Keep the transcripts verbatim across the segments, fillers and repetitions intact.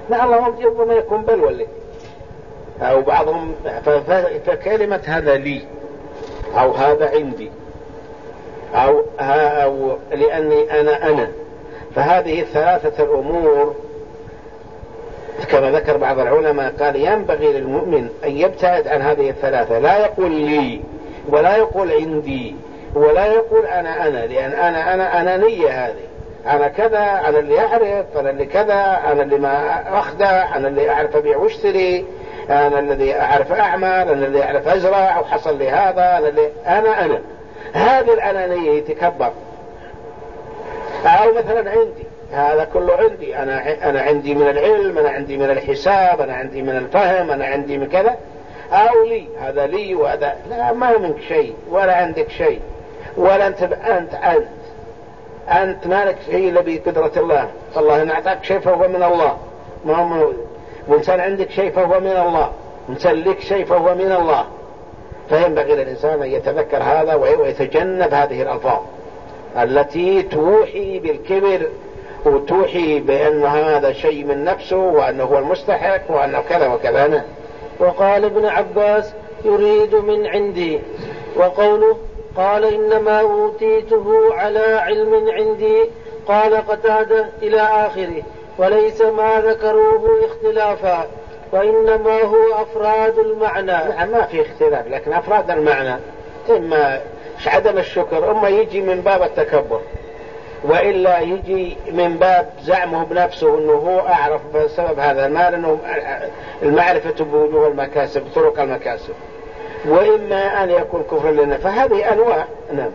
لا اللهم ربما يكون بل ولي أو بعضهم. فكلمة هذا لي أو هذا عندي أو, أو لأني أنا أنا، فهذه الثلاثة الأمور كما ذكر بعض العلماء قال ينبغي للمؤمن أن يبتعد عن هذه الثلاثة، لا يقول لي ولا يقول عندي ولا يقول أنا أنا، لأن أنا أنا أنانية هذه، أنا كذا، أنا اللي أعرف، أنا اللي كذا، أنا اللي ما أخدع، أنا اللي أعرف أبيع واشتري، أنا الذي أعرف أعمل، أنا اللي أعرف أزرع أو حصل لي هذا، أنا اللي أنا أنا هذه الأنانية يتكبر. أو مثلا عندي هذا كله عندي، أنا أنا عندي من العلم، أنا عندي من الحساب، أنا عندي من الفهم، أنا عندي من كذا. أو لي هذا لي وهذا لا، ما منك شيء ولا عندك شيء ولا أنت أنت أنت أنت مالك شيء إلا بقدرة الله. الله إن أعطاك شيء فهو من الله، ما هو وإنسان عندك شيء فهو من الله، وإنسان لك شيء فهو من الله. فينبغي للإنسان أن يتذكر هذا ويتجنب هذه الألفاظ التي توحي بالكبر وتوحي بأن هذا شيء من نفسه وأنه هو المستحق وأنه كذا وكذا. وقال ابن عباس يريد من عندي. وقوله قال إنما أوتيته على علم عندي قال قتادة إلى آخره، وليس ما ذكروه اختلافا وإنما هو أفراد المعنى. نعم ما في اختلاف، لكن أفراد المعنى إما عدم الشكر، إما يجي من باب التكبر، وإلا يجي من باب زعمه بنفسه أنه هو أعرف بسبب هذا المال، أنه المعرفة بوجوه المكاسب طرق المكاسب، وإما أن يكون كفر لنا، فهذه أنواع. نعم.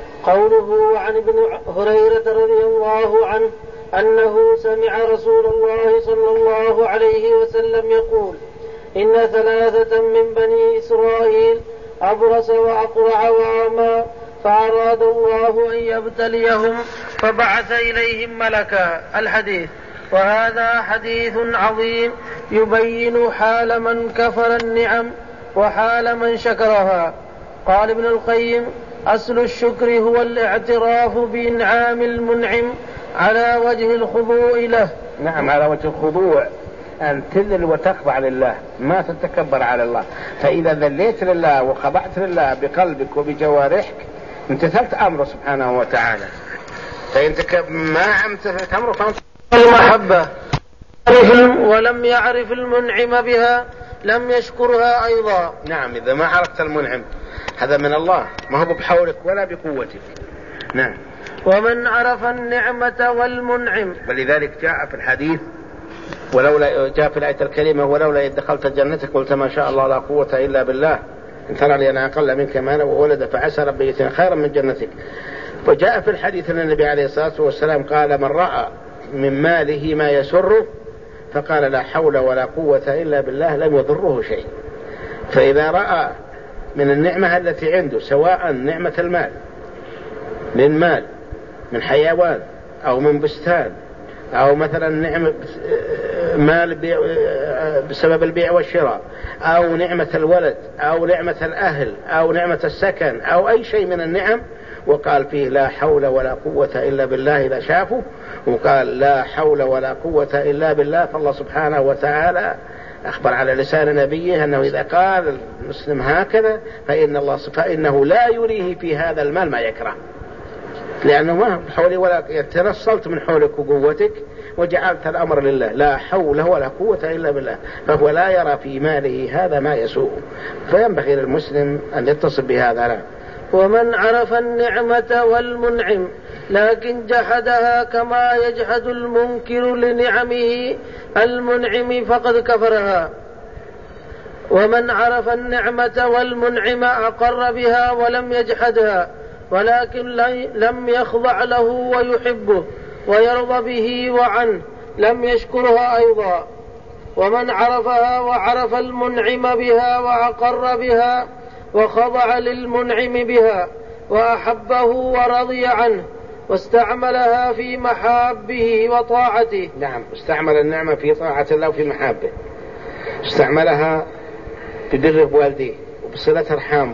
قوله عن ابن هريرة رضي الله عنه أنه سمع رسول الله صلى الله عليه وسلم يقول إن ثلاثة من بني إسرائيل أبرص وأقرع وأعمى فأراد الله أن يبتليهم فبعث إليهم ملكا. الحديث. وهذا حديث عظيم يبين حال من كفر النعم وحال من شكرها. قال ابن القيم أصل الشكر هو الاعتراف بإنعام المنعم على وجه الخضوع له. نعم على وجه الخضوع، أن تذل وتخضع لله، ما تتكبر على الله. فإذا ذليت لله وخضعت لله بقلبك وبجوارحك امتثلت أمره سبحانه وتعالى. فإن ما امتثلت أمره فأنت المحبة ولم يعرف المنعم بها لم يشكرها أيضا. نعم إذا ما عرفت المنعم هذا من الله، ما هو بحولك ولا بقوتك. نعم. ومن عرف النعمة والمنعم، ولذلك جاء في الحديث ولولا جاء في الآية الكريمة ولولا إذ دخلت جنتك قلت ما شاء الله لا قوة إلا بالله إن ترى لي أنا أقل منك مالا وولد فعسى ربي يؤتيني خيرا من جنتك. وجاء في الحديث أن النبي عليه الصلاة والسلام قال من رأى من ماله ما يسره فقال لا حول ولا قوة إلا بالله لم يضره شيء. فإذا رأى من النعمة التي عنده سواء نعمة المال من مال من حيوان أو من بستان أو مثلا نعمة مال بيع بسبب البيع والشراء أو نعمة الولد أو نعمة الأهل أو نعمة السكن أو أي شيء من النعم وقال فيه لا حول ولا قوة إلا بالله إذا شافه وقال لا حول ولا قوة إلا بالله، فالله سبحانه وتعالى أخبر على لسان نبيه أنه إذا قال المسلم هكذا فإن الله فإنه لا يريه في هذا المال ما يكره، لأنه ما حولي ولا تنصلت من حولك وقوتك وجعلت الأمر لله لا حول ولا قوة إلا بالله، فهو لا يرى في ماله هذا ما يسوء. فينبغي للمسلم أن يتصل بهذا. لا. ومن عرف النعمة والمنعم لكن جحدها كما يجحد المنكر لنعمه المنعم فقد كفرها. ومن عرف النعمة والمنعم أقر بها ولم يجحدها ولكن لم يخضع له ويحبه ويرضى به وعنه لم يشكرها أيضا. ومن عرفها وعرف المنعم بها وأقر بها وخضع للمنعم بها وأحبه ورضي عنه واستعملها في محابه وطاعته. نعم استعمل النعمة في طاعة الله وفي محابه، استعملها ببر والديه وبصلة أرحامه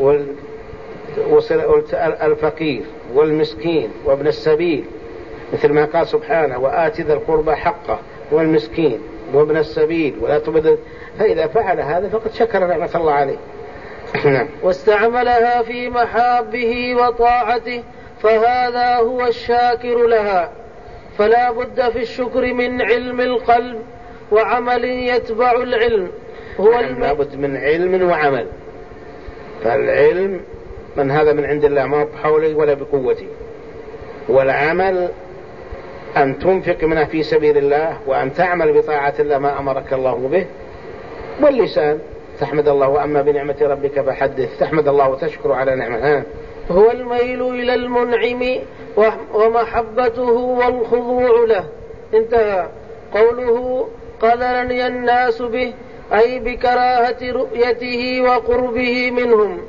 والفقير والمسكين وابن السبيل، مثل ما قال سبحانه وآت ذا القربى حقه والمسكين وابن السبيل ولا تبذل، فإذا فعل هذا فقد شكر نعمة الله عليه. واستعملها في محابه وطاعته فهذا هو الشاكر لها. فلا بد في الشكر من علم القلب وعمل يتبع العلم. هو نعم لا بد من علم وعمل. فالعلم من هذا من عند الله ما بحولي ولا بقوتي، والعمل أن تنفق منه في سبيل الله وأن تعمل بطاعة الله ما أمرك الله به، واللسان تحمد الله، وأما بنعمة ربك فحدث، تحمد الله وتشكر على نعمه. هو الميل إلى المنعم ومحبته والخضوع له. انتهى. قوله قذرني الناس به أي بكراهة رؤيته وقربه منهم.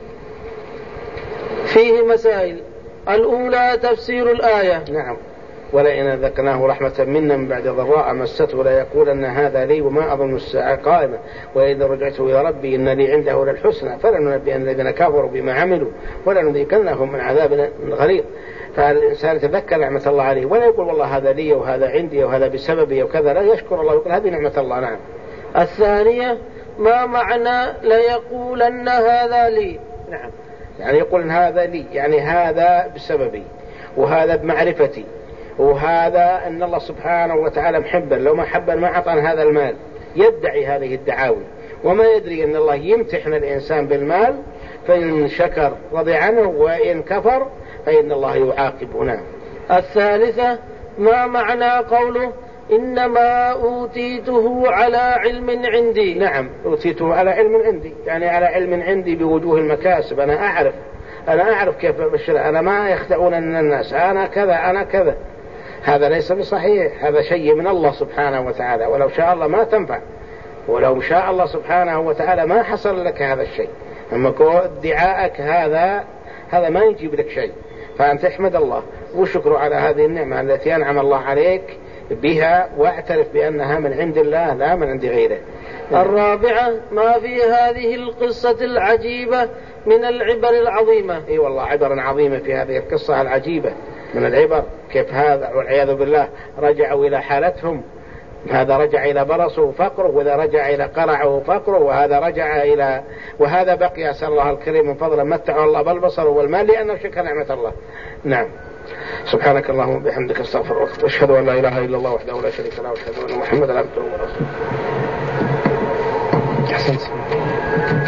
فيه مسائل. الأولى تفسير الآية. نعم. ولئن ذقناه رحمة منا من بعد ضراء مسته ليقولن هذا لي وما أظن الساعة قائمة وإذا رجعت إلى ربي إن لي عنده للحسنى فلننبئن الذين كفروا بما عملوا ولنذيقنهم من عذاب غليظ. فالإنسان يتذكر نعمة الله عليه ولا يقول والله هذا لي وهذا عندي وهذا بسببي وكذا، لا يشكر الله يقول هذه نعمة الله. نعم. الثانية ما معنى ليقولن هذا لي؟ نعم، يعني يقول إن هذا لي يعني هذا بسببي وهذا بمعرفتي وهذا أن الله سبحانه وتعالى محبا، لو ما حبا ما أعطانا هذا المال. يدعي هذه الدعاوي وما يدري أن الله يمتحن الإنسان بالمال، فإن شكر رضي عنه وإن كفر فإن الله يعاقبنا. الثالثة ما معنى قوله إنما أوتيته على علم عندي؟ نعم، أوتيته على علم عندي يعني على علم عندي بوجوه المكاسب. أنا أعرف أنا أعرف كيف أبشر، أنا ما يخدعون الناس، أنا كذا أنا كذا. هذا ليس بصحيح، هذا شيء من الله سبحانه وتعالى، ولو شاء الله ما تنفع، ولو شاء الله سبحانه وتعالى ما حصل لك هذا الشيء. أما ادعاءك هذا هذا ما يجيب لك شيء. فأنت احمد الله وشكر على هذه النعمة التي أنعم الله عليك بها، واعترف بأنها من عند الله لا من عند غيره. الرابعة ما في هذه القصة العجيبة من العبر العظيمة. اي والله عبر عظيمة في هذه القصة العجيبة من العبر. كيف هذا والعياذ بالله رجعوا إلى حالتهم، هذا رجع إلى برصه وفقره، وهذا رجع إلى قرعه وفقره، وهذا رجع إلى وهذا بقي. أسأل الله الكريم من فضله متعه الله بالبصر والمال لأنه شكر نعمة الله. نعم. سبحانك اللهم وبحمدك استغفرك واشهد ان لا اله الا الله وحده لا شريك له واشهد ان محمدا عبده ورسوله.